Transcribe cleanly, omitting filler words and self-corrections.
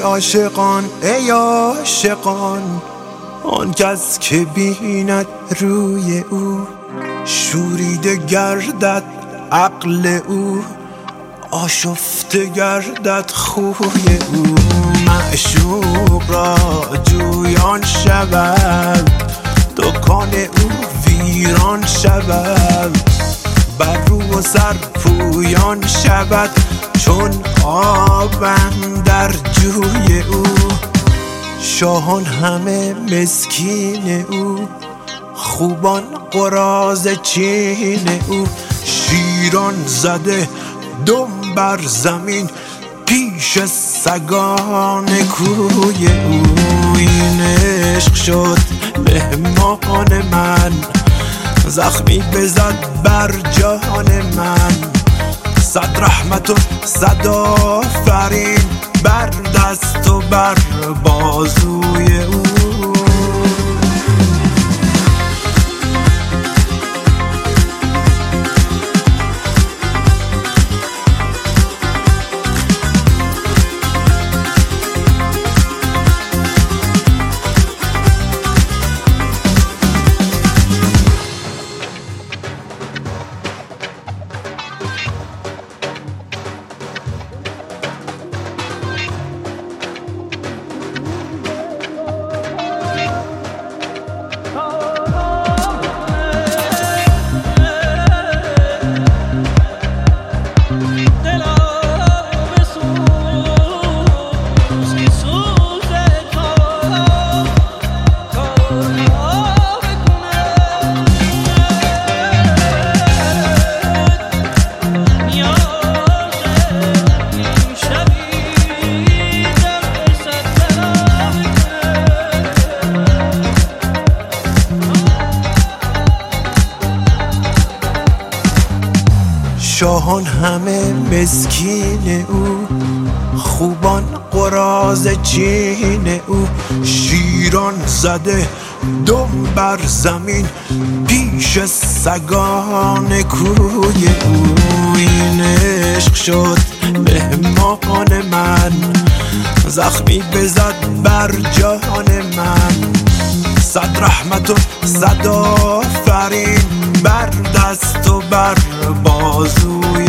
عاشقان ای عاشقان، آن کس که بیند روی او شوریده گردد عقل او، آشفته گردد خوی او. معشوق را جویان شود، دکان او ویران شود، بر رو و سر پویان شود چون آب اندر جوی او. شاهان همه مسکین او، خوبان قراضه چین او، شیران زده دم بر زمین پیش سگان کوی او. این عشق شد مهمان من، زخمی بزد بر جان من، صد رحمت و صد آفرین بر دست و بر بازوی او. شاهان همه مسکین او، خوبان قراضه چین او، شیران زده دم بر زمین پیش سگان کوی او. این عشق شد مهمان من، زخمی بزد بر جان من، صد رحمت و صد آفرین بر دست و بر بازوی